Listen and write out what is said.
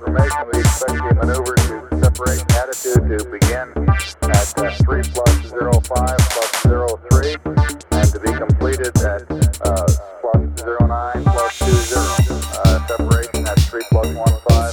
information, we expect the maneuver to separation attitude to begin at 3 plus 05 plus 03 and to be completed at